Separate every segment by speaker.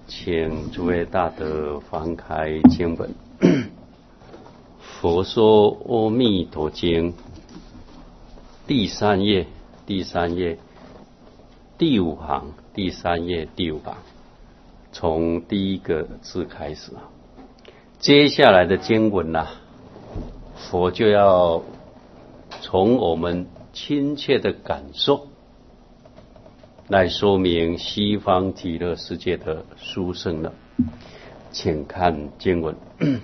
Speaker 1: 请诸位大德翻开经文，《佛说阿弥陀经》第三页，第五行，第三页第五行，从第一个字开始。接下来的经文佛就要从我们亲切的感受来说明西方极乐世界的殊胜了。请看经文：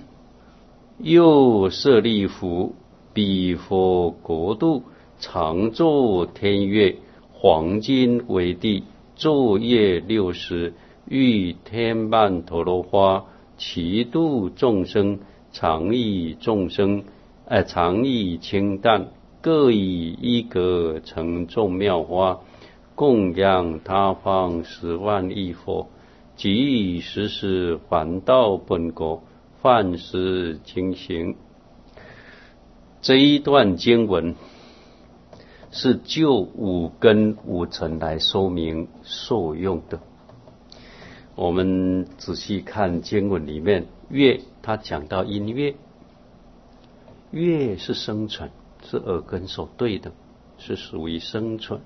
Speaker 1: 又舍利弗，彼佛国度常作天乐，黄金为地，昼夜60，欲天曼陀罗花，其度众生，常益众生，常益清淡，各以一格成众妙花，供养他方10万亿佛，即以时时还到本国，饭食经行。这一段经文是就五根五尘来说明受用的。我们仔细看经文里面，乐它讲到音乐，乐是生存，是耳根所对的，是属于生存。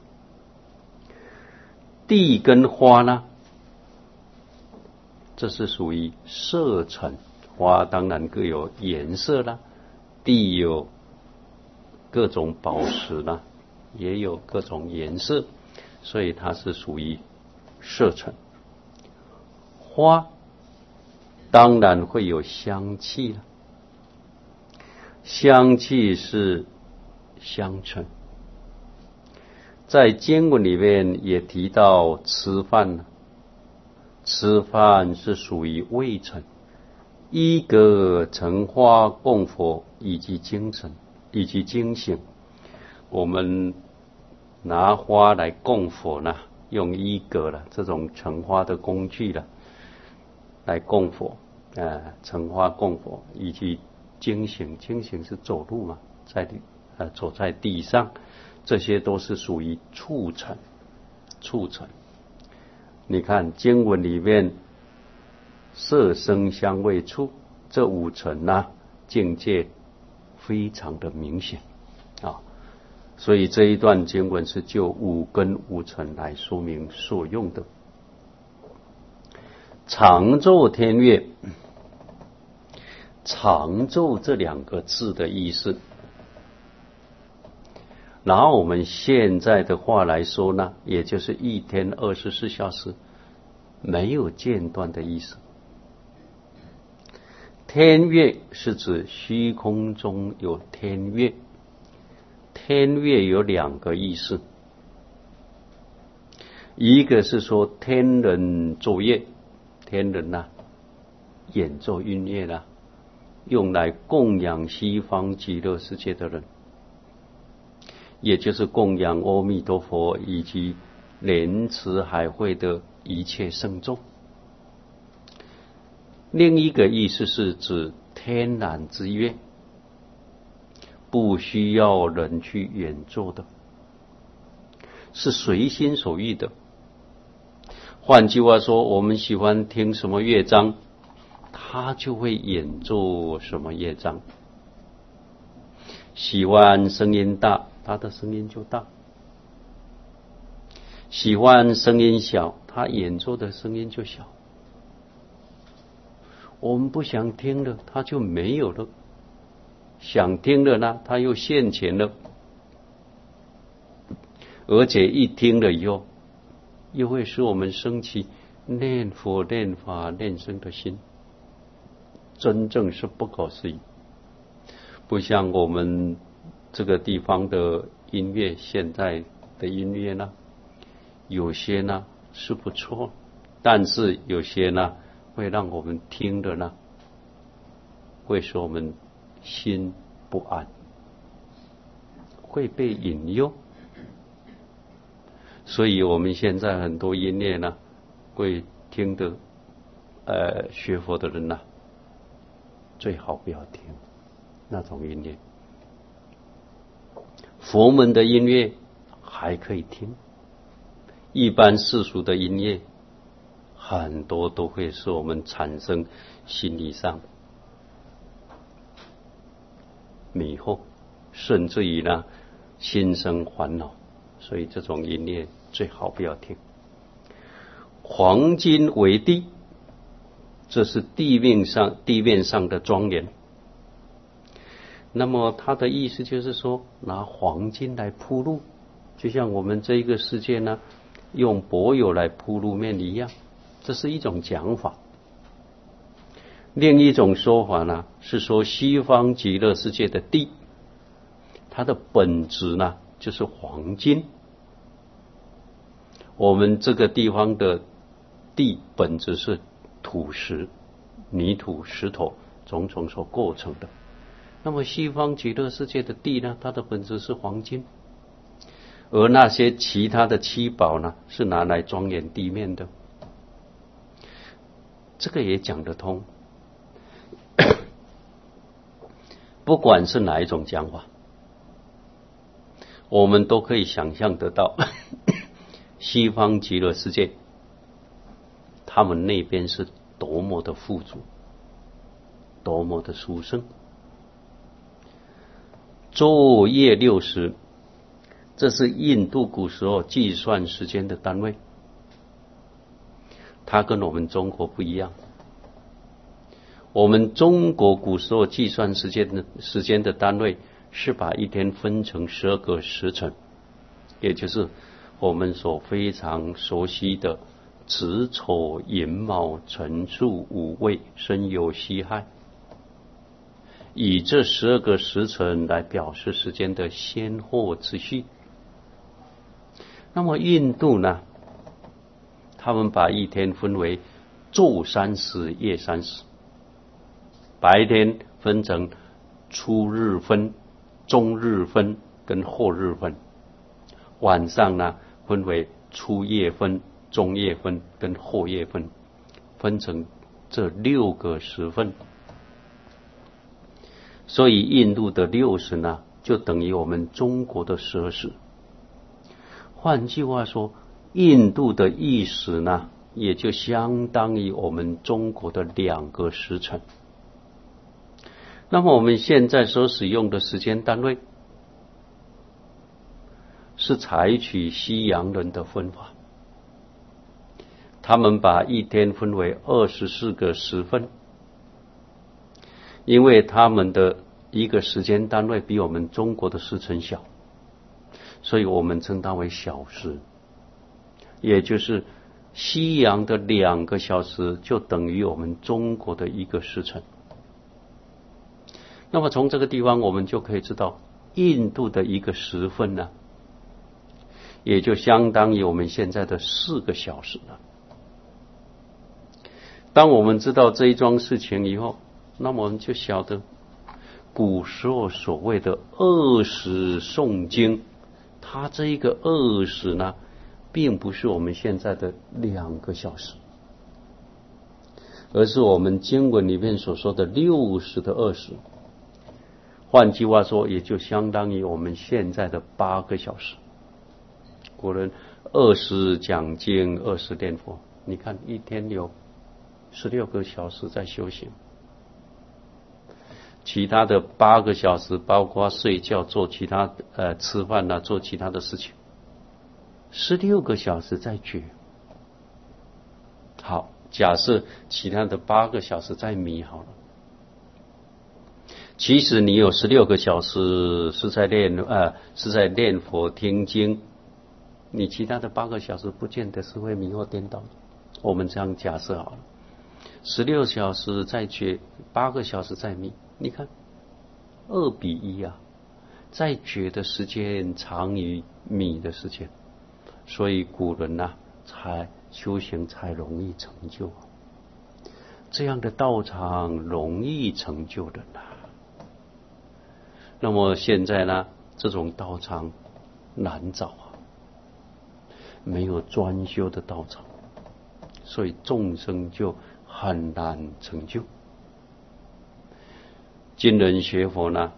Speaker 1: 地跟花呢，这是属于色尘，花当然各有颜色啦，地有各种宝石啦，也有各种颜色，所以它是属于色尘。花当然会有香气了，香气是香尘。在经文里面也提到吃饭，吃饭是属于味尘，一格成花供佛，以及精神，以及精行。我们拿花来供佛呢，用一格了这种盛花的工具了来供佛，盛花供佛，以及精行。精行是走路嘛，走在地上，这些都是属于促成。你看经文里面色声香味触这五尘境界非常的明显所以这一段经文是就五根五尘来说明所用的。常作天乐，常作这两个字的意思，拿我们现在的话来说呢，也就是一天24小时没有间断的意思。天乐是指虚空中有天乐，天乐有两个意思，一个是说天人作乐，天人演奏音乐用来供养西方极乐世界的人，也就是供养阿弥陀佛以及莲池海会的一切圣众。另一个意思是指天然之乐，不需要人去演奏的，是随心所欲的。换句话说，我们喜欢听什么乐章，他就会演奏什么乐章。喜欢声音大，他的声音就大；喜欢声音小，他演奏的声音就小。我们不想听了，他就没有了；想听了呢，他又现前了。而且一听了以后，又会使我们升起念佛、念法、念僧的心，真正是不可思议。不像我们这个地方的音乐，现在的音乐呢，有些呢是不错，但是有些呢会让我们听的呢，会使我们心不安，会被引诱。所以我们现在很多音乐呢，会听的学佛的人最好不要听那种音乐。佛门的音乐还可以听，一般世俗的音乐很多都会使我们产生心理上迷惑，甚至于呢心生烦恼，所以这种音乐最好不要听。黄金为地，这是地面上的庄严。那么它的意思就是说，拿黄金来铺路，就像我们这一个世界呢，用柏油来铺路面一样，这是一种讲法。另一种说法呢，是说西方极乐世界的地，它的本质呢就是黄金。我们这个地方的地本质是土石、泥土、石头种种所构成的。那么西方极乐世界的地呢，它的本质是黄金，而那些其他的七宝呢，是拿来庄严地面的。这个也讲得通。不管是哪一种讲法，我们都可以想象得到西方极乐世界他们那边是多么的富足，多么的殊胜。昼夜60，这是印度古时候计算时间的单位，它跟我们中国不一样。我们中国古时候计算时间的单位是把一天分成12个时辰，也就是我们所非常熟悉的子丑寅卯辰巳午未申酉戌亥，以这12个时辰来表示时间的先后次序。那么印度呢，他们把一天分为昼30夜30，白天分成初日分、中日分跟后日分，晚上呢分为初夜分、中夜分跟后夜分，分成这6个时分。所以印度的60呢，就等于我们中国的12时。换句话说，印度的1时呢，也就相当于我们中国的2个时辰。那么我们现在所使用的时间单位是采取西洋人的分法，他们把一天分为24个时分，因为他们的一个时间单位比我们中国的时辰小，所以我们称它为小时，也就是西洋的2个小时就等于我们中国的1个时辰。那么从这个地方我们就可以知道，印度的1个时分呢，也就相当于我们现在的4个小时了。当我们知道这一桩事情以后，那么我们就晓得古时候所谓的20时诵经，它这一个20时呢，并不是我们现在的2个小时，而是我们经文里面所说的60的20时。换句话说，也就相当于我们现在的8个小时。古人20时讲经，20时念佛，你看一天有16个小时在修行，其他的8个小时包括睡觉、做其他吃饭啊，做其他的事情，16个小时在觉。好，假设其他的8个小时在迷好了。其实你有16个小时是在念佛听经，你其他的8个小时不见得是会迷惑颠倒的。我们这样假设好了，16小时在觉，8个小时在迷，你看2比1啊，在觉的时间长于迷的时间，所以古人啊才修行才容易成就，这样的道场容易成就的呢。那么现在呢，这种道场难找啊，没有专修的道场，所以众生就很难成就。今人学佛呢，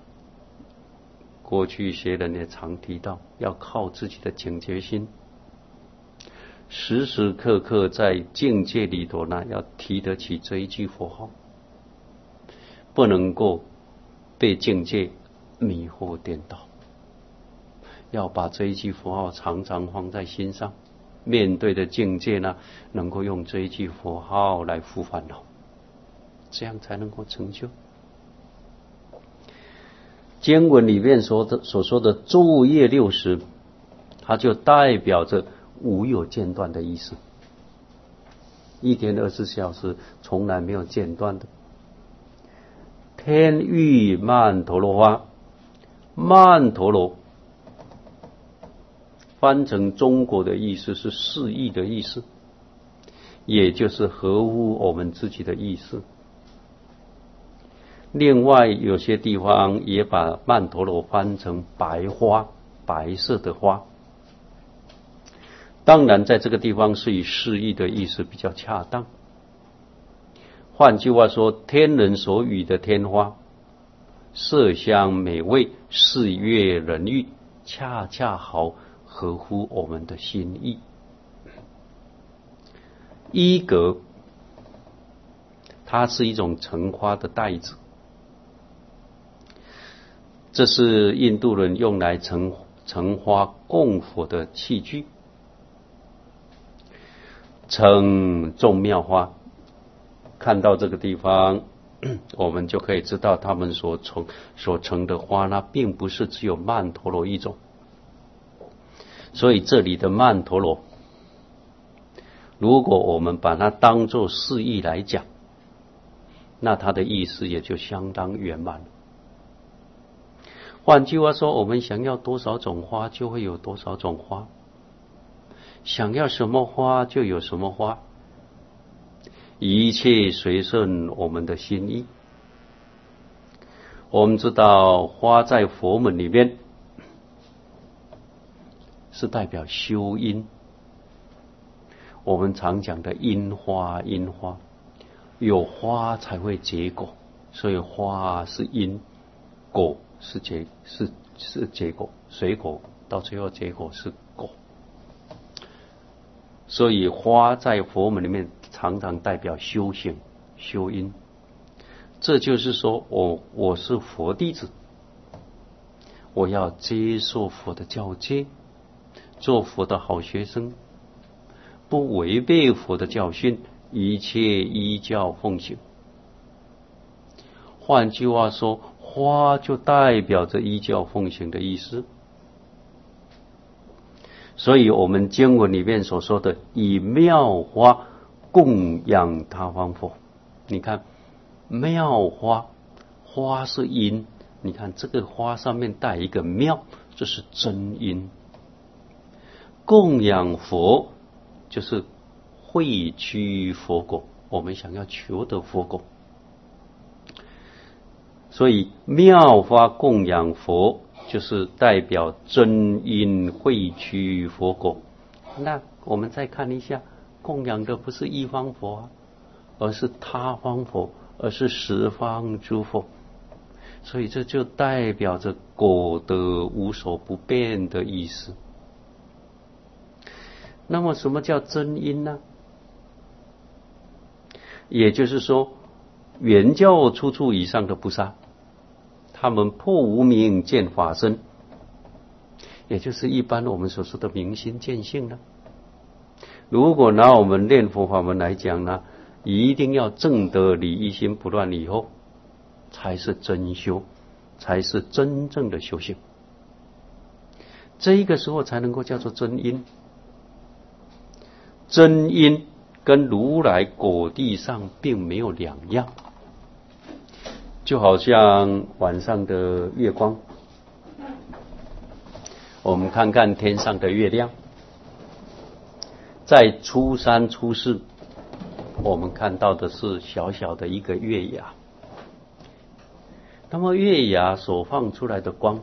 Speaker 1: 过去学人也常提到，要靠自己的警觉心， 时时刻刻在境界里头呢，要提得起这一句佛号，不能够被境界迷惑颠倒，要把这一句佛号常常放在心上，面对的境界呢，能够用这一句佛号来伏烦恼，这样才能够成就。经文里面所说的昼夜60，它就代表着无有间断的意思，一天24小时从来没有间断的。天浴曼陀罗花，曼陀罗翻成中国的意思是适意的意思，也就是合乎我们自己的意思。另外有些地方也把曼陀罗翻成白花，白色的花。当然在这个地方是以适意的意思比较恰当。换句话说，天人所语的天花，色香美味，视悦人欲，恰恰好合乎我们的心意。衣格，它是一种盛花的袋子，这是印度人用来盛花供佛的器具。盛众妙花，看到这个地方，我们就可以知道他们所盛的花呢，并不是只有曼陀罗一种。所以这里的曼陀罗，如果我们把它当作释义来讲，那它的意思也就相当圆满了。换句话说，我们想要多少种花，就会有多少种花；想要什么花，就有什么花。一切随顺我们的心意。我们知道花在佛门里面是代表修因，我们常讲的因花，因花，有花才会结果，所以花是因，果是结果，水果到最后结果是果。所以花在佛门里面常常代表修行、修因。这就是说我是佛弟子，我要接受佛的教诫，做佛的好学生，不违背佛的教训，一切依教奉行。换句话说，花就代表着依教奉行的意思。所以我们经文里面所说的以妙花供养他方佛，你看妙花，花是因，你看这个花上面带一个妙，这是真因。供养佛就是会趋佛果，我们想要求得佛果。所以妙花供养佛就是代表真因会趋佛果。那我们再看一下，供养的不是一方佛啊，而是他方佛，而是十方诸佛。所以这就代表着果德无所不变的意思。那么什么叫真因呢？也就是说，原教初处以上的菩萨，他们破无明见法身，也就是一般我们所说的明心见性呢。如果拿我们念佛法门来讲呢，一定要证得理一心不乱以后，才是真修，才是真正的修行。这一个时候才能够叫做真因。真因跟如来果地上并没有两样，就好像晚上的月光，我们看看天上的月亮，在初三初四，我们看到的是小小的一个月牙。那么月牙所放出来的光，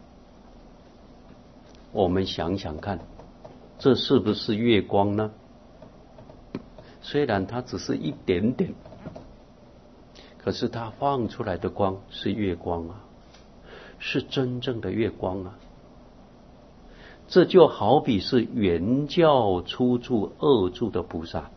Speaker 1: 我们想想看，这是不是月光呢？虽然它只是一点点，可是它放出来的光是月光啊，是真正的月光啊。 这就好比是原教初住二住的菩萨，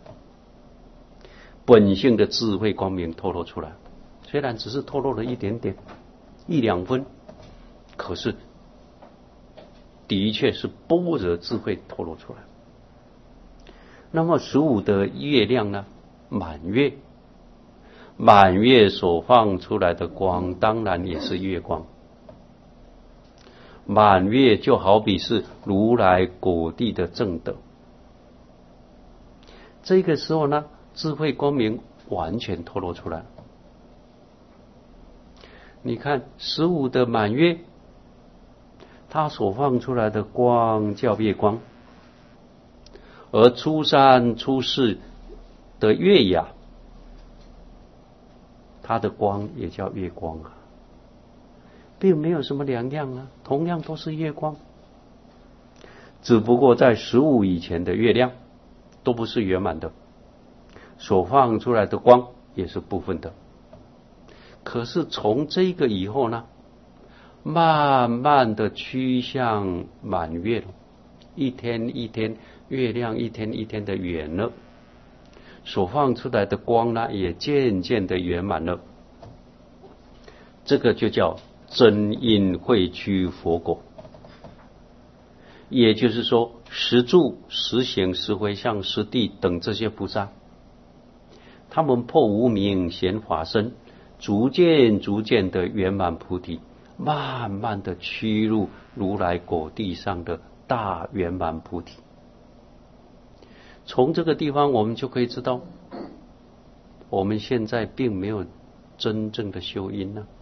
Speaker 1: 本性的智慧光明透露出来，虽然只是透露了一点点1-2分，可是的确是般若智慧透露出来。那么15的月亮呢？满月，满月所放出来的光当然也是月光。满月就好比是如来果地的正德，这个时候呢，智慧光明完全透露出来。你看15的满月，它所放出来的光叫月光，而初3、初4的月牙，它的光也叫月光啊，并没有什么两样啊，同样都是月光，只不过在15以前的月亮都不是圆满的，所放出来的光也是部分的。可是从这个以后呢，慢慢的趋向满月了，一天一天月亮一天一天的圆了，所放出来的光呢也渐渐的圆满了，这个就叫真因会趋佛果。也就是说，十住、十行、十回向、十地等这些菩萨，他们破无明显法身，逐渐的圆满菩提，慢慢的趋入如来果地上的大圆满菩提。从这个地方我们就可以知道，我们现在并没有真正的修因呢。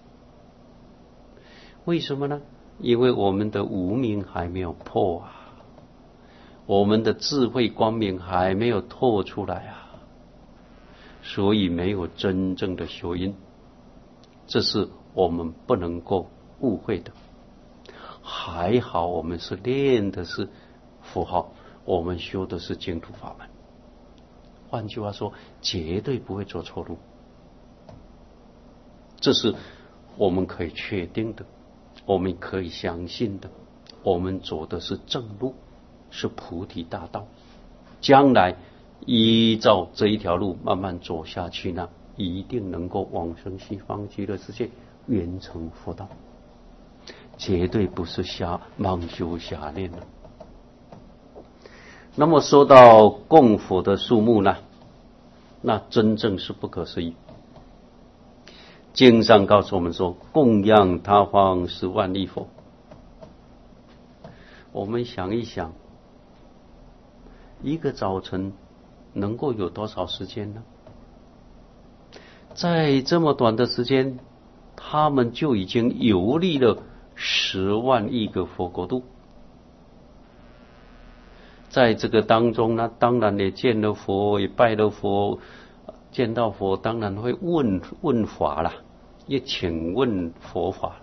Speaker 1: 为什么呢？因为我们的无明还没有破啊，我们的智慧光明还没有透出来啊，所以没有真正的修因，这是我们不能够误会的。还好我们是练的是佛号，我们修的是净土法门，换句话说，绝对不会走错路，这是我们可以确定的，我们可以相信的，我们走的是正路，是菩提大道，将来依照这一条路慢慢走下去呢，一定能够往生西方极乐世界，圆成佛道，绝对不是妄修瞎练的。那么说到供佛的数目呢，那真正是不可思议。经上告诉我们说，供养他方10万亿佛。我们想一想，一个早晨能够有多少时间呢？在这么短的时间，他们就已经游历了10万亿个佛国度。在这个当中呢，当然也见了佛，也拜了佛，见到佛当然会问法啦，也请问佛法，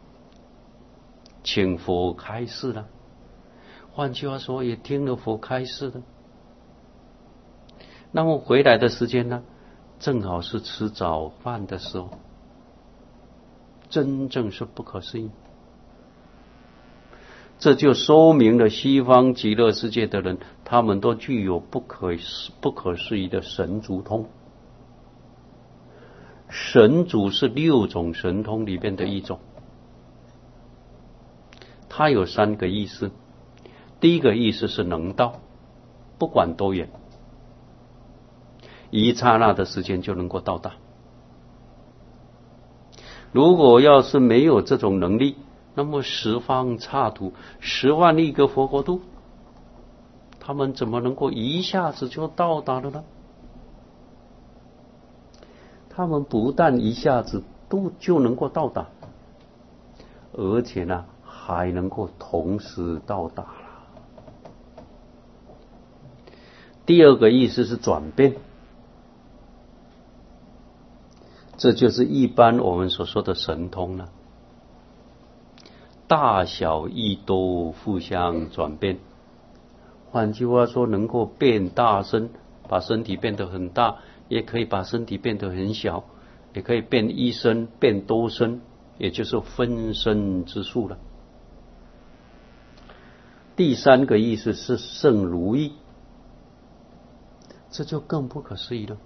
Speaker 1: 请佛开示了，换句话说也听了佛开示的。那么回来的时间呢，正好是吃早饭的时候，真正是不可思议。这就说明了西方极乐世界的人，他们都具有不可思议的神足通。神足是6种神通里边的一种，它有3个意思。第一个意思是能到，不管多远，一刹那的时间就能够到达。如果要是没有这种能力，那么十方刹土10万亿个佛国度，他们怎么能够一下子就到达了呢？他们不但一下子就能够到达，而且呢还能够同时到达了。第二个意思是转变，这就是一般我们所说的神通了。大小亦都互相转变，换句话说，能够变大身，把身体变得很大，也可以把身体变得很小，也可以变一身变多身，也就是分身之术了。 第三个意思是圣如意，这就更不可思议了。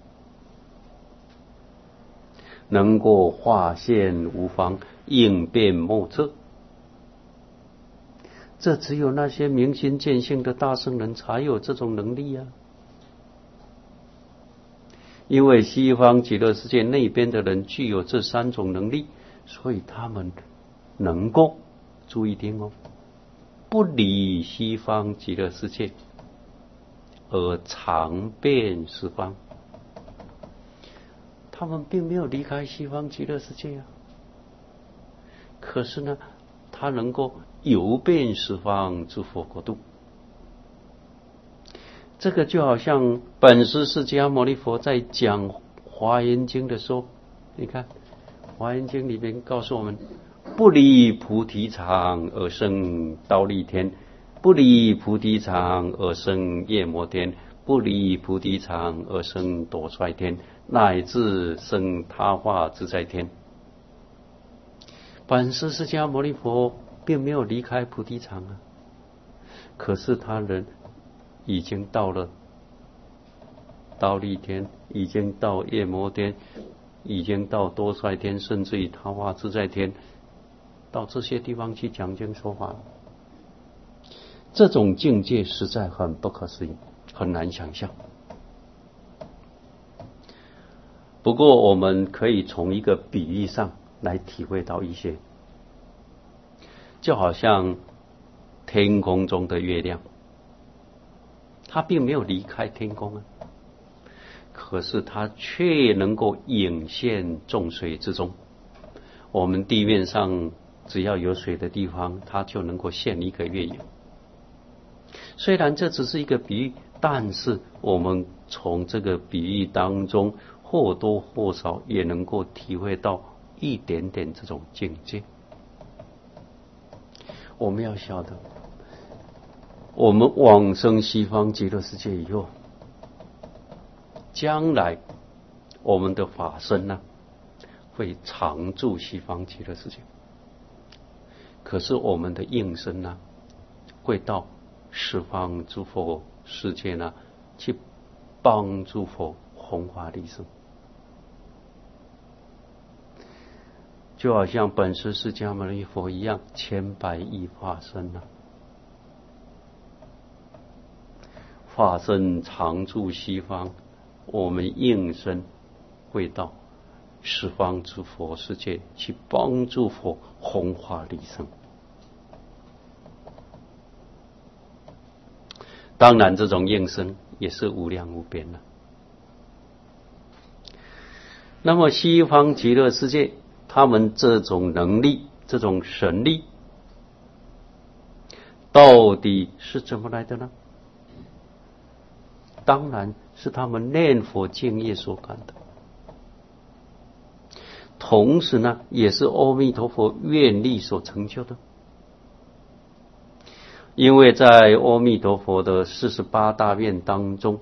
Speaker 1: 能够化现无方，应变莫测，这只有那些明心见性的大圣人才有这种能力啊。因为西方极乐世界那边的人具有这三种能力，所以他们能够，注意听哦，不离西方极乐世界而常遍十方。他们并没有离开西方极乐世界啊，可是呢，他能够游遍十方诸佛国度。这个就好像本师释迦牟尼佛在讲华严经的时候，你看华严经里面告诉我们，不离菩提场而生忉利天，不离菩提场而生夜摩天，不离菩提场而生多衰天，乃至生他化自在天。本师释迦牟尼佛并没有离开菩提场啊，可是他人已经到了忉利天，已经到夜摩天，已经到多衰天，甚至于他化自在天，到这些地方去讲经说法。这种境界实在很不可思议，很难想象。不过我们可以从一个比喻上来体会到一些，就好像天空中的月亮，它并没有离开天空啊，可是它却能够隐现众水之中。我们地面上只要有水的地方，它就能够现一个月影。虽然这只是一个比喻，但是我们从这个比喻当中或多或少也能够体会到一点点这种境界。我们要晓得，我们往生西方极乐世界以后，将来我们的法身呢，会常住西方极乐世界。可是我们的应身呢，会到十方诸佛世界呢，去帮助佛弘法利生。就好像本师释迦牟尼佛一样，千百亿化身啊，化身常住西方，我们应身会到十方诸佛世界去帮助佛弘法利生。当然这种应身也是无量无边的。那么西方极乐世界他们这种能力，这种神力到底是怎么来的呢？当然是他们念佛敬业所感的，同时呢也是阿弥陀佛愿力所成就的。因为在阿弥陀佛的48大愿当中，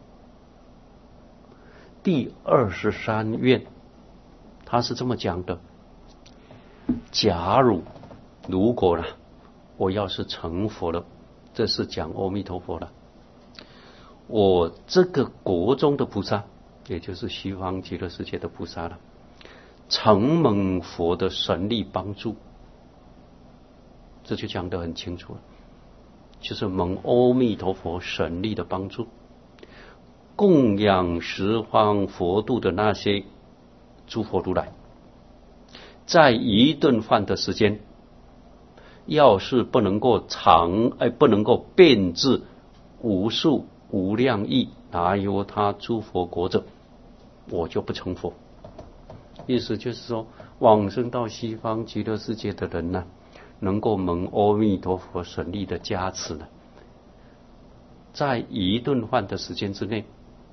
Speaker 1: 第23愿他是这么讲的：假如果呢，我要是成佛了，这是讲阿弥陀佛了，我这个国中的菩萨，也就是西方极乐世界的菩萨了，承蒙佛的神力帮助，这就讲得很清楚了，就是蒙阿弥陀佛神力的帮助，供养十方佛度的那些诸佛如来，在一顿饭的时间，要是不能够不能够遍至无数无量亿哪有他诸佛国者，我就不成佛。意思就是说，往生到西方极乐世界的人呢，能够蒙阿弥陀佛神力的加持呢，在一顿饭的时间之内，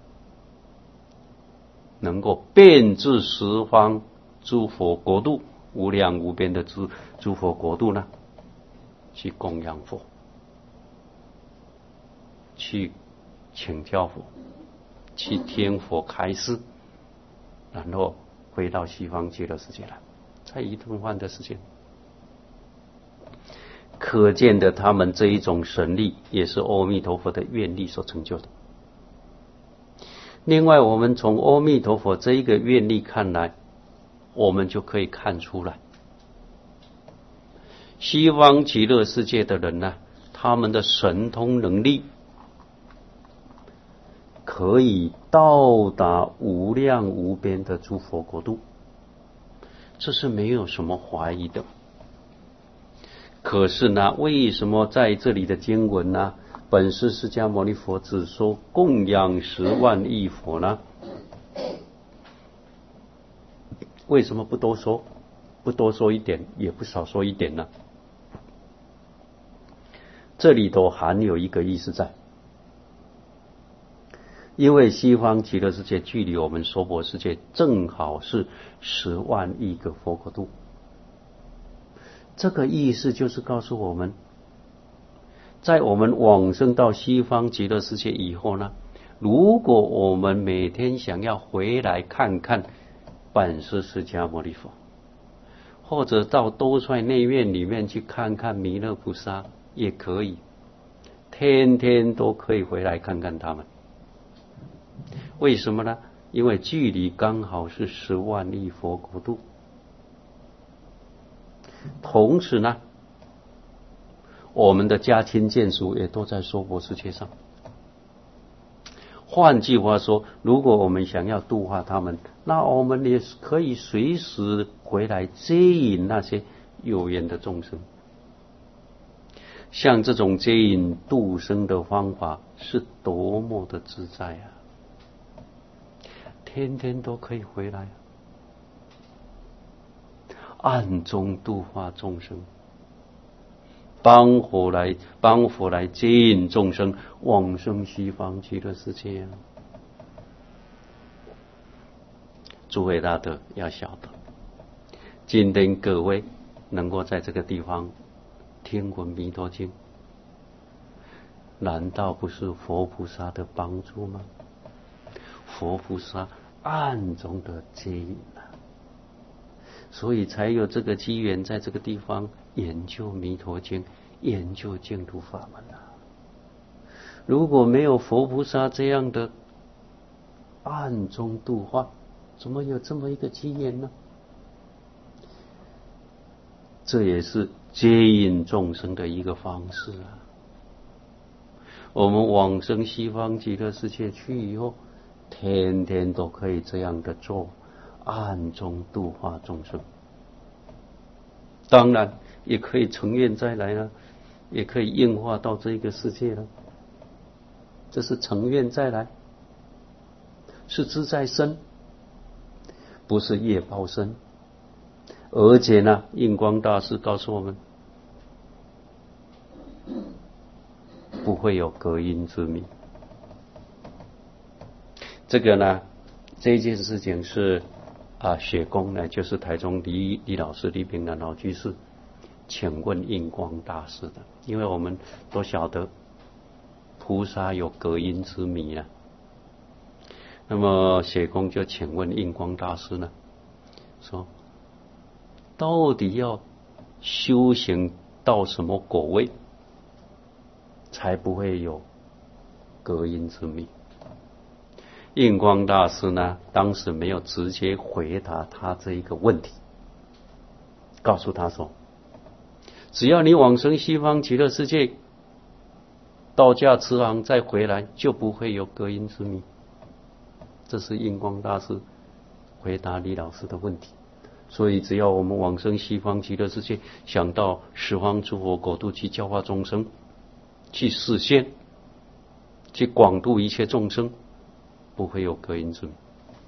Speaker 1: 能够遍至十方诸佛国度，无量无边的诸佛国度呢，去供养佛，去请教佛，去听佛开示，然后回到西方极乐世界来，在一顿饭的时间。 可见的他们这一种神力也是阿弥陀佛的愿力所成就的。另外我们从阿弥陀佛这一个愿力看来，我们就可以看出来西方极乐世界的人呢，他们的神通能力可以到达无量无边的诸佛国度，这是没有什么怀疑的。可是呢，为什么在这里的经文呢，本师释迦牟尼佛只说供养10万亿佛呢？为什么不多说？不多说一点，也不少说一点呢？这里头含有一个意思在，因为西方极乐世界距离我们娑婆世界正好是10万亿个佛国度，这个意思就是告诉我们，在我们往生到西方极乐世界以后呢，如果我们每天想要回来看看本师释迦牟尼佛，或者到兜率内院里面去看看弥勒菩萨也可以，天天都可以回来看看他们。为什么呢？因为距离刚好是10万亿佛国度，同时呢，我们的家亲眷属也都在娑婆世界上。换句话说，如果我们想要度化他们，那我们也可以随时回来接引那些有缘的众生。像这种接引度生的方法是多么的自在啊！天天都可以回来，暗中度化众生，帮佛来接引众生往生西方极乐世界啊！诸位大德要晓得，今天各位能够在这个地方听闻弥陀经，难道不是佛菩萨的帮助吗？佛菩萨暗中的接引啊，所以才有这个机缘在这个地方研究弥陀经，研究净土法门啊。如果没有佛菩萨这样的暗中度化，怎么有这么一个机缘呢？这也是接引众生的一个方式啊。我们往生西方极乐世界去以后，天天都可以这样的做，暗中度化众生。当然也可以成愿再来了，也可以应化到这个世界了。这是成愿再来，是自在身，不是业报身。而且呢，印光大师告诉我们，不会有隔音之谜。这个呢，这件事情是雪公呢，就是台中李老师李炳南老居士请问印光大师的，因为我们都晓得菩萨有隔音之谜啊。那么雪公就请问印光大师呢，说到底要修行到什么果位才不会有隔音之谜？印光大师呢，当时没有直接回答他这一个问题，告诉他说，只要你往生西方极乐世界，道驾慈航再回来，就不会有隔音之谜。这是印光大师回答李老师的问题。所以只要我们往生西方极乐世界，想到十方诸佛国度去教化众生，去示现，去广度一切众生，不会有隔音之谜，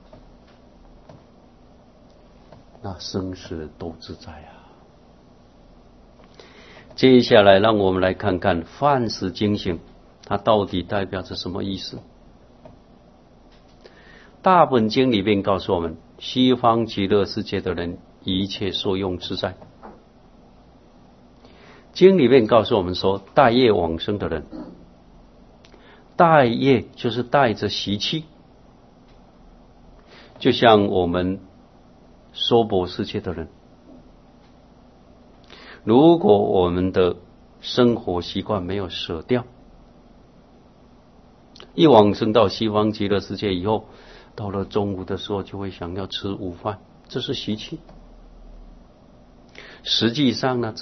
Speaker 1: 那生死都自在啊。接下来让我们来看看梵识经行，它到底代表着什么意思？大本经里面告诉我们，西方极乐世界的人一切受用自在。经里面告诉我们说，带业往生的人，带业就是带着习气，就像我们娑婆世界的人，如果我们的生活习惯没有舍掉。一往生到西方极乐世界以后，到了中午的时候就会想要吃午饭，这是习气。实际上呢，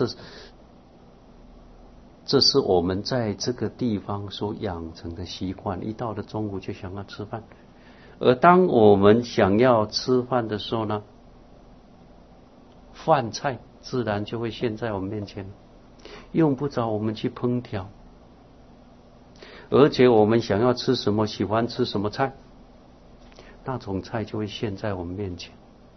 Speaker 1: 这是我们在这个地方所养成的习惯，一到了中午就想要吃饭。而当我们想要吃饭的时候呢，饭菜自然就会现在我们面前，用不着我们去烹调。而且我们想要吃什么，喜欢吃什么菜，那种菜就会现在我们面前，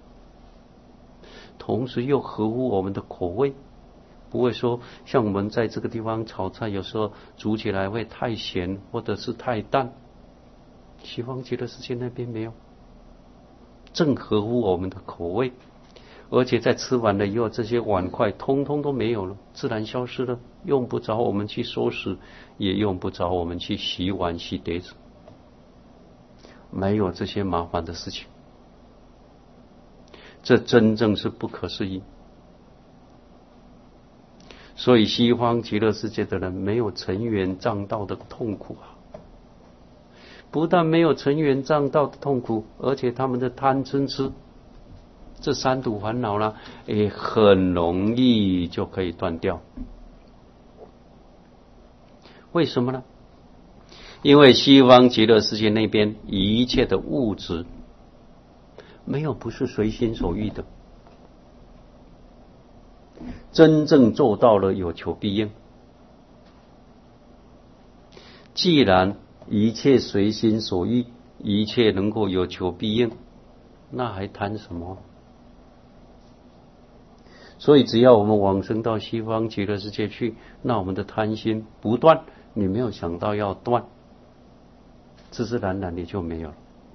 Speaker 1: 同时又合乎我们的口味，不会说像我们在这个地方炒菜，有时候煮起来会太咸或者是太淡。西方极乐世界那边没有，正合乎我们的口味，而且在吃完了以后，这些碗筷通通都没有了，自然消失了，用不着我们去收拾，也用不着我们去洗碗洗碟子，没有这些麻烦的事情。这真正是不可思议。所以西方极乐世界的人没有尘缘障道的痛苦啊，不但没有尘缘障道的痛苦，而且他们的贪嗔痴这三毒烦恼呢，也很容易就可以断掉。为什么呢？因为西方极乐世界那边一切的物质没有不是随心所欲的，真正做到了有求必应。既然一切随心所欲，一切能够有求必应，那还谈什么？所以只要我们往生到西方极乐世界去，那我们的贪心不断，你没有想到要断，自自然然你就没有了。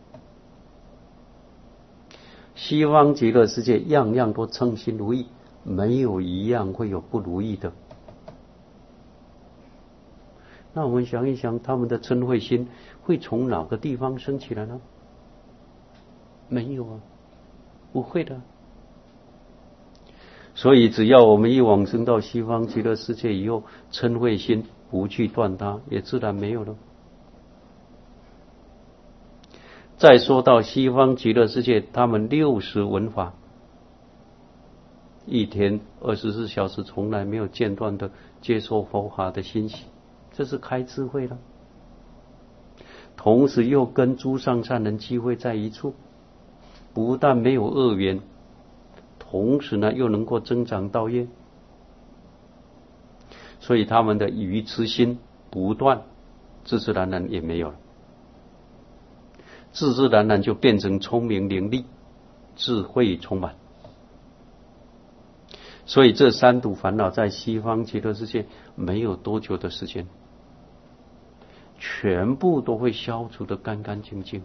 Speaker 1: 西方极乐世界样样都称心如意，没有一样会有不如意的。那我们想一想，他们的嗔恚心会从哪个地方生起来呢？没有啊，不会的。所以只要我们一往生到西方极乐世界以后，嗔恚心不去断它，也自然没有了。再说到西方极乐世界，他们60闻法，一天24小时从来没有间断的接受佛法的信息，这是开智慧了。同时又跟诸上善人聚会在一处，不但没有恶缘，同时呢又能够增长道业，所以他们的愚痴心不断，自自然然也没有了，自自然然就变成聪明伶俐，智慧充满。所以这三毒烦恼在西方极乐世界没有多久的时间，全部都会消除得干干净净，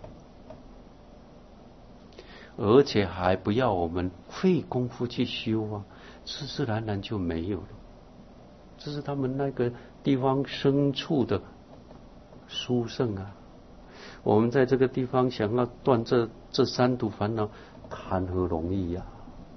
Speaker 1: 而且还不要我们费功夫去修啊，自自然然就没有了。这是他们那个地方生处的殊胜啊。我们在这个地方想要断这三毒烦恼，谈何容易呀！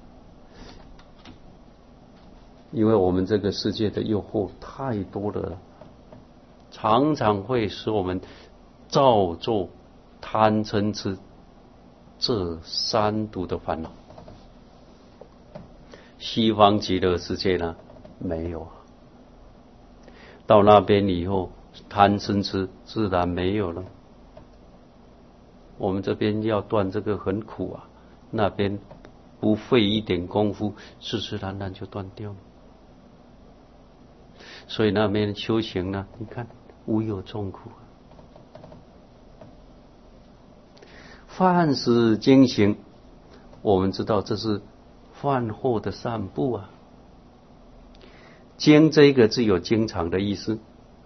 Speaker 1: 因为我们这个世界的诱惑太多了，常常会使我们造作贪嗔痴这三毒的烦恼。西方极乐世界呢，没有啊。到那边以后，贪嗔痴自然没有了。我们这边要断这个很苦啊，那边不费一点功夫，自自然然就断掉了。所以那边修行呢，你看无有众苦啊。饭食经行，我们知道这是饭后的散步啊。经这个字有经常的意思，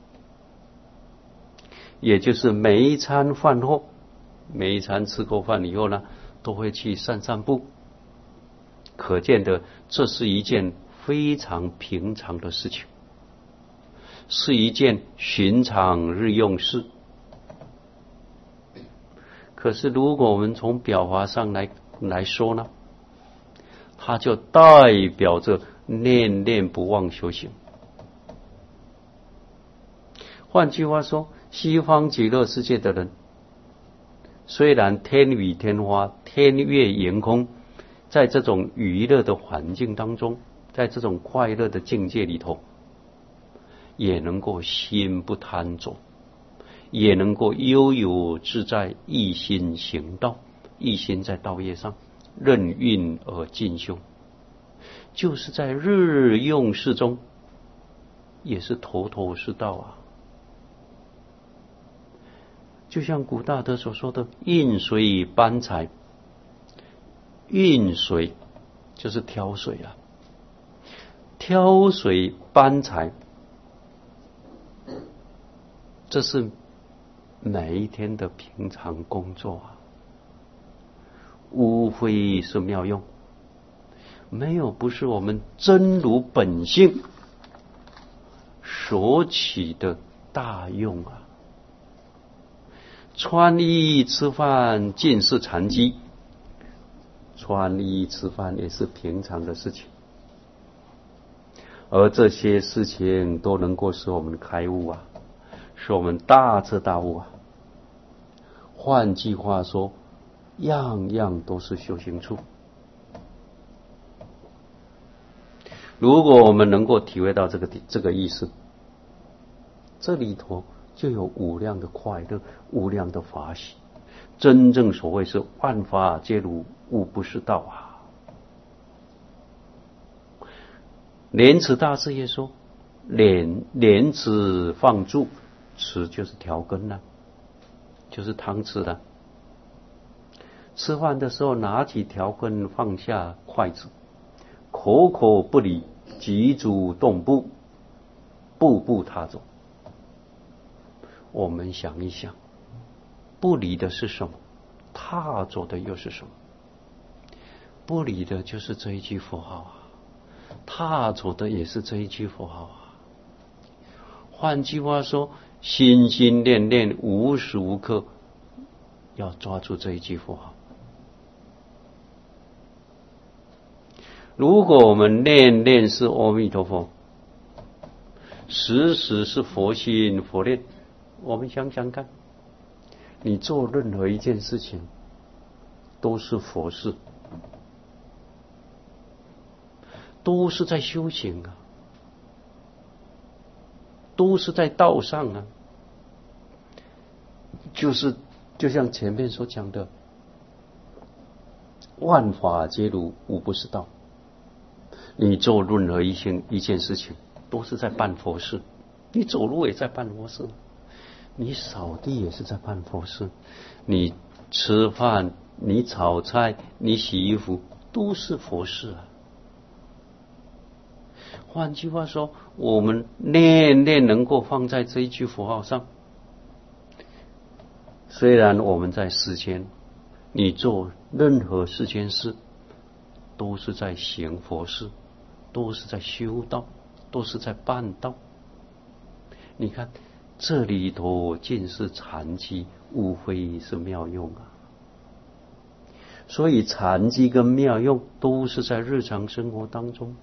Speaker 1: 也就是每一餐饭后，每一餐吃过饭以后呢，都会去散散步。可见的，这是一件非常平常的事情，是一件寻常日用事。可是如果我们从表法上来说呢，它就代表着念念不忘修行。 换句话说，西方极乐世界的人，虽然天雨天花、天月圆空，在这种娱乐的环境当中，在这种快乐的境界里头，也能够心不贪着，也能够悠游自在，一心行道，一心在道业上，任运而进修，就是在日用事中，也是头头是道啊。就像古大德所说的运水搬财，运水就是挑水啊，挑水搬财，这是每一天的平常工作啊，无非是妙用，没有不是我们真如本性所起的大用啊。穿衣吃饭尽是禅机，穿衣吃饭也是平常的事情，而这些事情都能够使我们开悟啊，使我们大彻大悟啊。换句话说，样样都是修行处。如果我们能够体会到这个意思，这里头就有无量的快乐，无量的法喜。真正所谓是万法皆如，无不是道啊。莲池大师也说，莲池放住，池就是调羹了，就是汤匙了。吃饭的时候拿起调羹，放下筷子，口口不离，即足动步，步步踏走。我们想一想，不离的是什么？踏走的又是什么？不离的就是这一句佛号啊，踏走的也是这一句佛号啊。换句话说，心心念念，无时无刻要抓住这一句佛号。如果我们念念是阿弥陀佛，时时是佛心佛念，我们想想看，你做任何一件事情都是佛事，都是在修行啊，都是在道上啊。就像前面所讲的，万法皆如，无不是道。你做任何一件事情都是在办佛事，你走路也在办佛事，你扫地也是在办佛事，你吃饭，你炒菜，你洗衣服，都是佛事啊。换句话说，我们念念能够放在这一句佛号上，虽然我们在世间，你做任何世间事都是在行佛事，都是在修道，都是在办道。你看这里头尽是禅机，无非是妙用啊。所以禅机跟妙用都是在日常生活当中。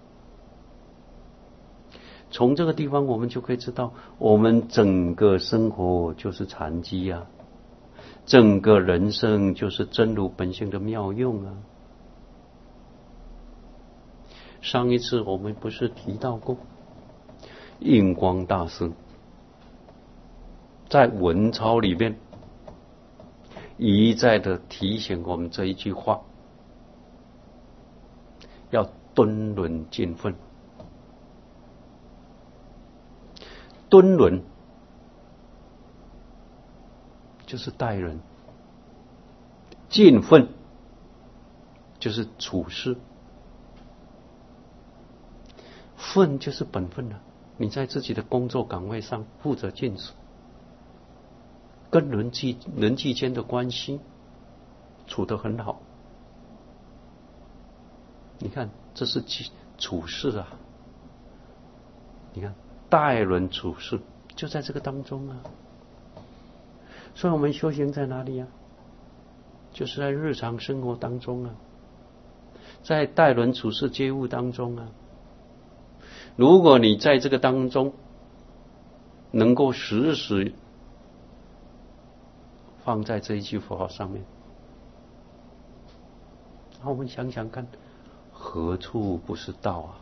Speaker 1: 从这个地方我们就可以知道，我们整个生活就是禅机啊，整个人生就是真如本性的妙用啊。上一次我们不是提到过，印光大师在文钞里面一再的提醒我们这一句话，要敦伦尽分。敦伦就是待人，尽分就是处事，分就是本分了。你在自己的工作岗位上负责尽职，跟人际间的关系处得很好，你看这是处事啊。你看待人处事就在这个当中啊。所以我们修行在哪里啊？就是在日常生活当中啊，在待人处事接物当中啊。如果你在这个当中能够时时放在这一句佛号上面。那我们想想看，何处不是道啊？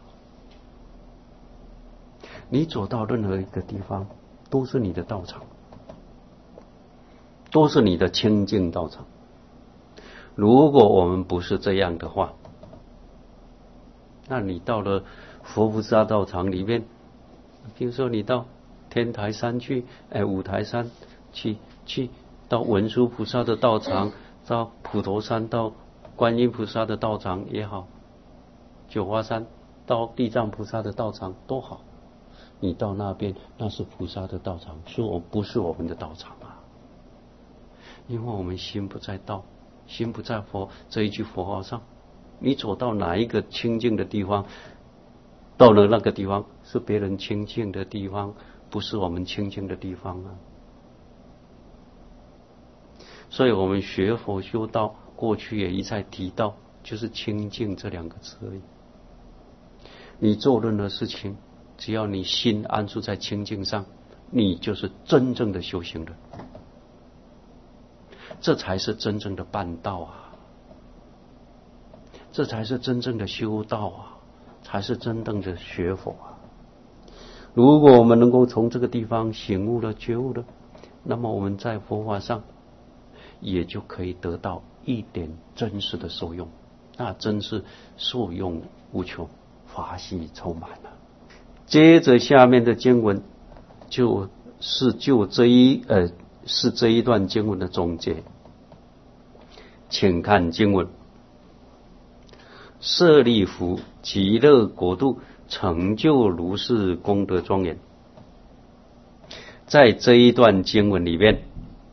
Speaker 1: 你走到任何一个地方，都是你的道场，都是你的清净道场。如果我们不是这样的话，那你到了佛菩萨道场里面，比如说你到天台山去，五台山去到文殊菩萨的道场，到普陀山，到观音菩萨的道场也好，九华山到地藏菩萨的道场都好，你到那边那是菩萨的道场，不是我们的道场啊。因为我们心不在道，心不在佛这一句佛号上。你走到哪一个清净的地方，到了那个地方是别人清净的地方，不是我们清净的地方啊。所以我们学佛修道，过去也一再提到，就是清净这两个字而已。你做任何事情，只要你心安住在清净上，你就是真正的修行人，这才是真正的办道啊，这才是真正的修道啊，才是真正的学佛啊。如果我们能够从这个地方醒悟了、觉悟了，那么我们在佛法上也就可以得到一点真实的受用，那真是受用无穷，法喜充满了。接着下面的经文就是这一段经文的总结，请看经文：舍利弗，极乐国度成就如是功德庄严。在这一段经文里面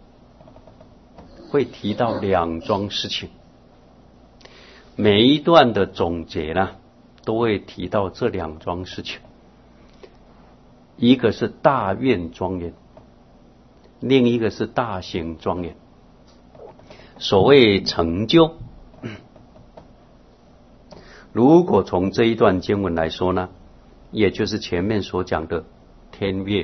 Speaker 1: 会提到两桩事情，每一段的总结呢都会提到这两桩事情，一个是大愿庄严，另一个是大行庄严。所谓成就，如果从这一段经文来说呢，也就是前面所讲的天乐、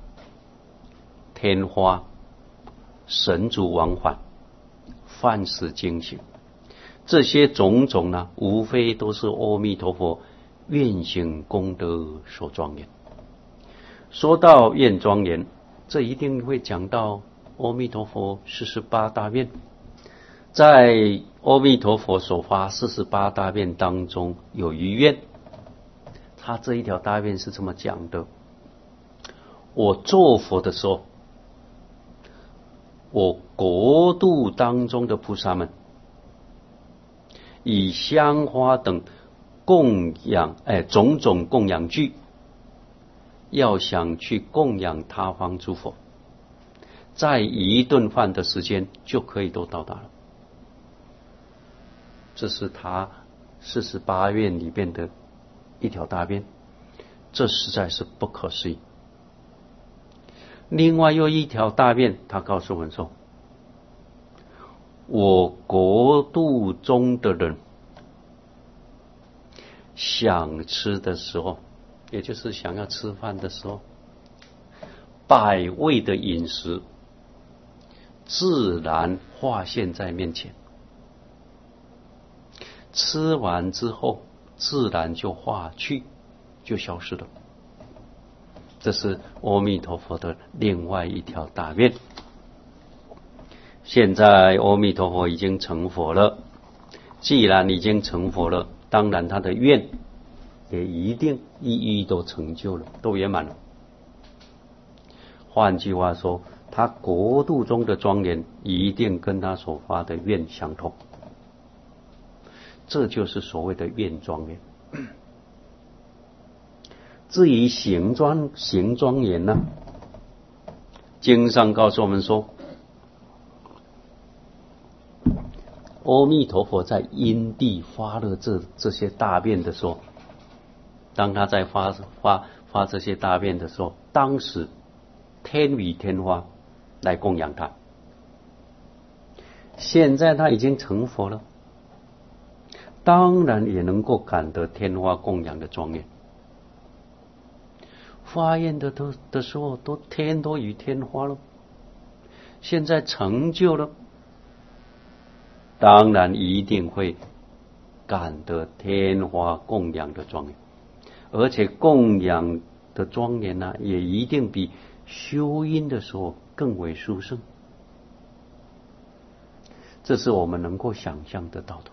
Speaker 1: 天花、神足往返、梵识经行，这些种种呢，无非都是阿弥陀佛愿行功德所庄严。说到愿庄严，这一定会讲到阿弥陀佛48大愿。在阿弥陀佛所发48大愿当中，有一愿，他这一条大愿是这么讲的：我做佛的时候，我国度当中的菩萨们以香花等供养种种供养具，要想去供养他方诸佛，在一顿饭的时间就可以都到达了。这是他48愿里边的一条大愿，这实在是不可思议。另外又一条大愿，他告诉我们说，我国度中的人想吃的时候，也就是想要吃饭的时候，百味的饮食自然化现在面前，吃完之后自然就化去，就消失了。这是阿弥陀佛的另外一条大愿。现在阿弥陀佛已经成佛了，既然已经成佛了，当然他的愿也一定一一都成就了，都圆满了。换句话说，他国度中的庄严一定跟他所发的愿相同，这就是所谓的愿庄严。至于行庄严呢，经上告诉我们说，阿弥陀佛在因地发了这些大愿的时候，当他在发这些大愿的时候，当时天雨天花来供养他。现在他已经成佛了，当然也能够感得天花供养的庄严。 发愿的时候，天都与天花了，现在成就了，当然一定会感得天花供养的庄严，而且供养的庄严呢，也一定比修因的时候更为殊胜。这是我们能够想象得到的。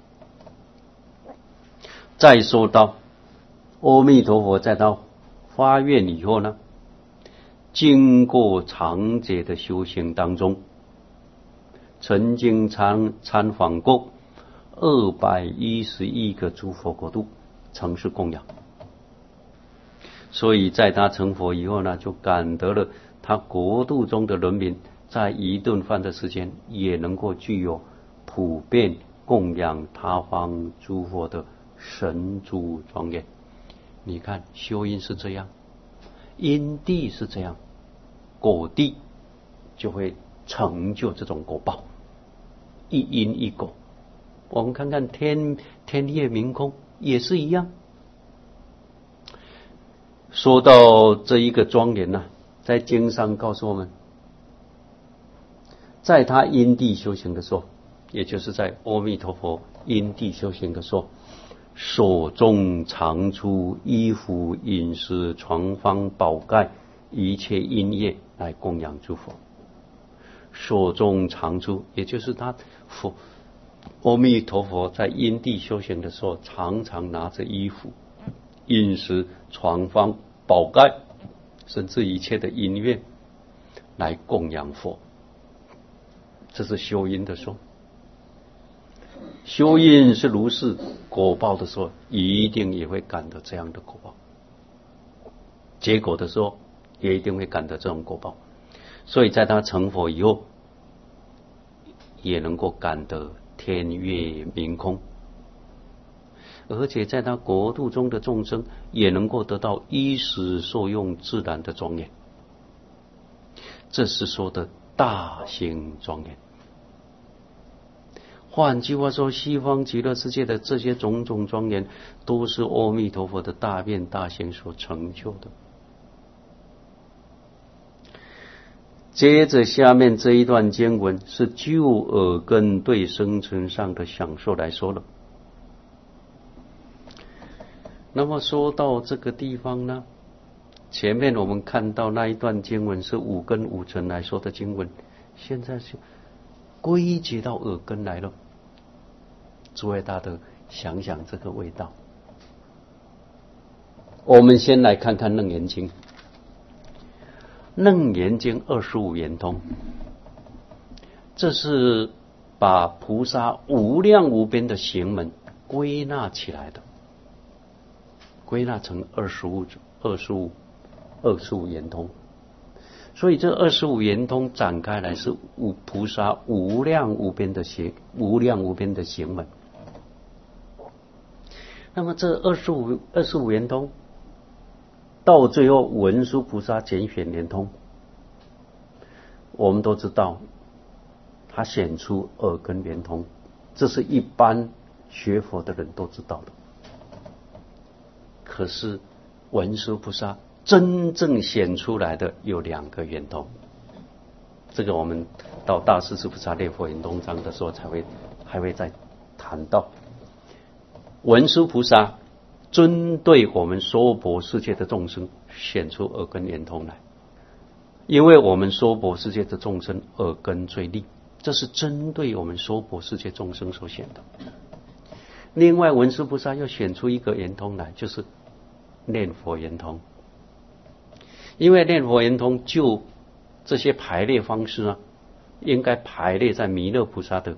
Speaker 1: 再说到阿弥陀佛在他发愿以后呢，经过长劫的修行当中，曾经参访过211个诸佛国度，曾是供养。所以在他成佛以后呢，就感得了他国度中的人民在一顿饭的时间也能够具有普遍供养他方诸佛的神诸庄严。你看修因是这样，因地是这样，果地就会成就这种果报，一因一果。我们看看天业明空也是一样。说到这一个庄严呢，在经上告诉我们，在他因地修行的时候，也就是在阿弥陀佛因地修行的时候，所中常出衣服、饮食、床方、宝盖一切因业来供养诸佛。所中常出，也就是他阿弥陀佛在因地修行的时候，常常拿着衣服、饮食、床方、宝盖，甚至一切的因缘来供养佛。这是修因的时候。修因是如是，果报的时候一定也会感得这样的果报，结果的时候也一定会感得这种果报。所以在他成佛以后，也能够感得天月明空，而且在他国度中的众生也能够得到衣食受用自然的庄严。这是说的大行庄严。换句话说，西方极乐世界的这些种种庄严，都是阿弥陀佛的大愿大行所成就的。接着下面这一段经文是就耳根对生存上的享受来说了。那么说到这个地方呢，前面我们看到那一段经文是五根五尘来说的经文，现在是归结到耳根来了。诸位大德想想这个味道。我们先来看看楞严经。楞严经25圆通，这是把菩萨无量无边的行门归纳起来的，归纳成25圆通。所以这25圆通展开来是菩萨无量无边的行门。那么这25圆通到最后文殊菩萨拣选圆通，我们都知道他显出耳根圆通，这是一般学佛的人都知道的。可是文殊菩萨真正显出来的有2个圆通，这个我们到大势至菩萨列佛圆通章的时候还会再谈到。文殊菩萨针对我们娑婆世界的众生显出耳根圆通来，因为我们娑婆世界的众生耳根最利，这是针对我们娑婆世界众生所显的。另外文殊菩萨又显出一个圆通来，就是念佛圆通。因为念佛圆通就这些排列方式呢，应该排列在弥勒菩萨的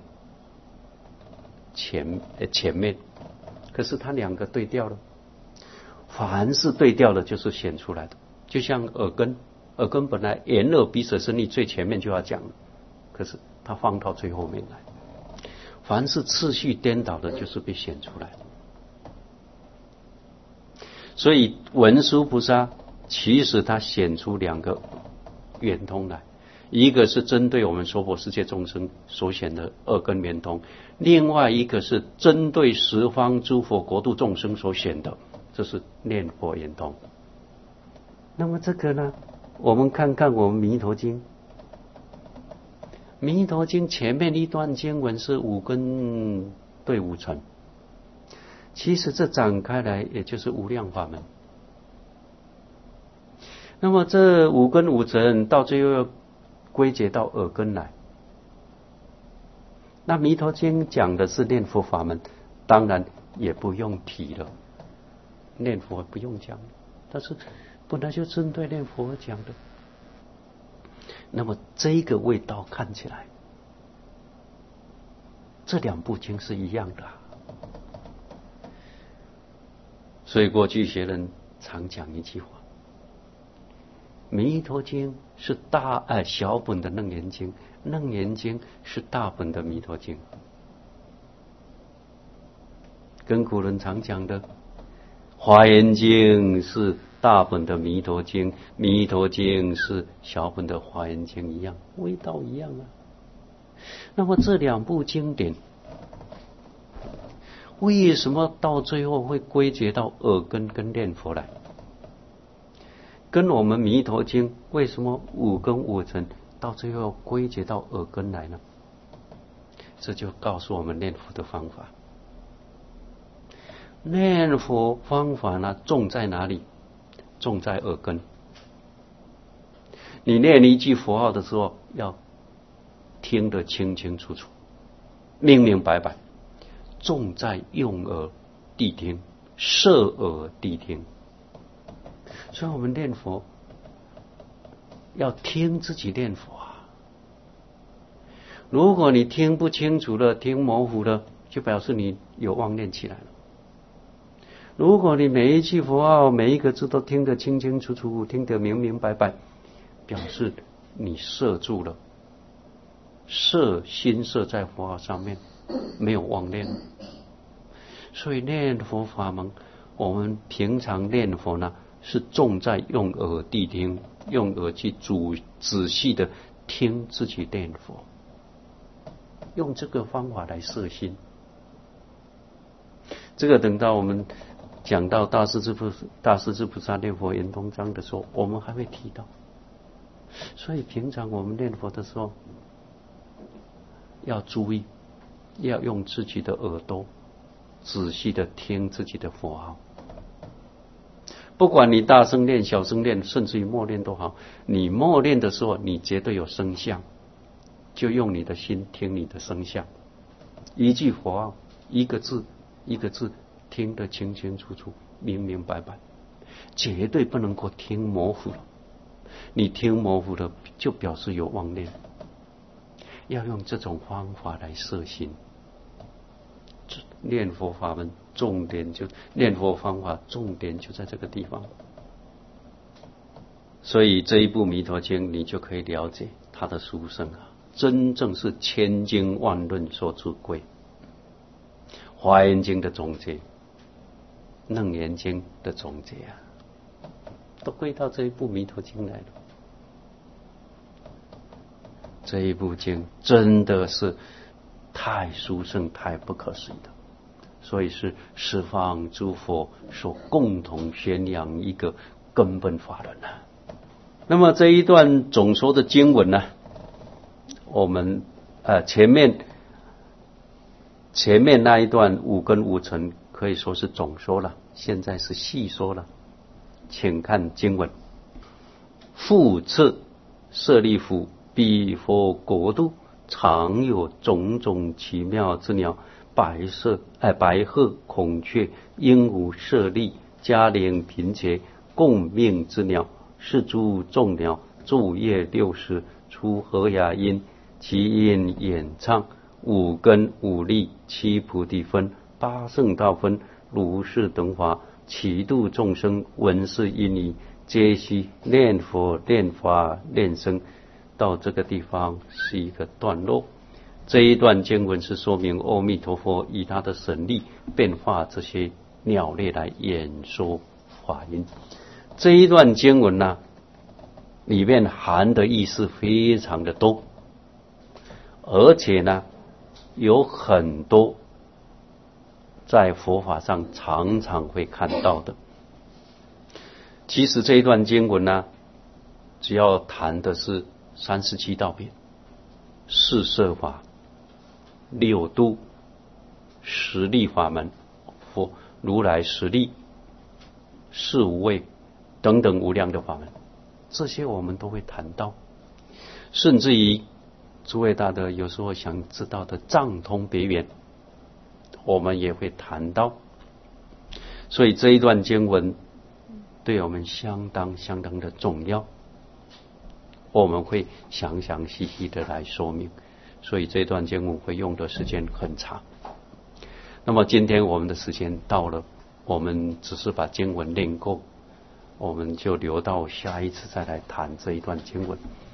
Speaker 1: 前面，可是他2个对调了。凡是对调的就是显出来的，就像耳根本来眼耳鼻舌身意最前面就要讲了，可是他放到最后面来。凡是次序颠倒的就是被显出来。所以文殊菩萨其实他显出2个圆通来，一个是针对我们娑婆世界众生所显的耳根圆通，另外一个是针对十方诸佛国度众生所显的，这是念佛圆通。 那么这个呢，我们看看我们弥陀经。弥陀经前面一段经文是五根对五尘，其实这展开来也就是无量法门。那么这五根五尘到最后要归结到耳根来。那弥陀经讲的是念佛法门，当然也不用提了，念佛不用讲，但是本来就针对念佛讲的。那么这个味道看起来，这两部经是一样的，所以过去学人常讲一句话：弥陀经是小本的楞严经，楞严经是大本的弥陀经。跟古人常讲的华严经是大本的弥陀经，弥陀经是小本的华严经一样，味道一样啊。那么这两部经典为什么到最后会归结到耳根跟念佛来？跟我们弥陀经为什么五根五尘到最后归结到耳根来呢？这就告诉我们念佛的方法。念佛方法呢，重在哪里？重在耳根。你念一句佛号的时候，要听得清清楚楚、明明白白，重在用耳谛听，摄耳谛听。所以我们念佛要听自己念佛啊。如果你听不清楚了，听模糊了，就表示你有妄念起来了。如果你每一句佛号每一个字都听得清清楚楚，听得明明白白，表示你摄住了，心摄在佛号上面，没有妄念。所以念佛法门，我们平常念佛呢，是重在用耳谛听，用耳去仔细的听自己念佛，用这个方法来摄心。这个等到我们讲到大势至菩萨念佛圆通章的时候，我们还会提到。所以平常我们念佛的时候要注意，要用自己的耳朵仔细的听自己的佛号。不管你大声念、小声念，甚至于默念都好，你默念的时候，你绝对有声相，就用你的心听你的声相。一句佛号，一个字一个字听得清清楚楚、明明白白，绝对不能够听模糊了。你听模糊了，就表示有妄念。要用这种方法来摄心。念佛法门重点就念佛方法重点就在这个地方。所以这一部弥陀经，你就可以了解它的殊胜啊，真正是千经万论所出归。华严经的总结，楞严经的总结啊，都归到这一部弥陀经来了。这一部经真的是太殊胜、太不可思议的，所以是十方诸佛所共同宣扬一个根本法轮啊。那么这一段总说的经文呢，我们前面那一段五根五尘可以说是总说了，现在是细说了。请看经文：复次舍利弗，彼佛国度常有种种奇妙之鸟，白鹤、孔雀、鹦鹉、舍利、迦陵、频伽，共命之鸟，是诸众鸟，昼夜60，出和雅音，其音演唱，五根五力，七菩提分，八圣道分，如是等法，其度众生，闻是因疑，皆悉念佛、念法、念僧。到这个地方是一个段落。这一段经文是说明阿弥陀佛以他的神力变化这些鸟类来演说法音。这一段经文呢，里面含的意思非常的多，而且呢有很多在佛法上常常会看到的。 其实这一段经文呢，只要谈的是37道品、四摄法、六度、十力法门、佛如来实力、四无畏等等无量的法门，这些我们都会谈到。甚至于诸位大德有时候想知道的藏通别圆，我们也会谈到。所以这一段经文对我们相当的重要，我们会详细的来说明。所以这段经文会用的时间很长。那么今天我们的时间到了，我们只是把经文念够，我们就留到下一次再来谈这一段经文。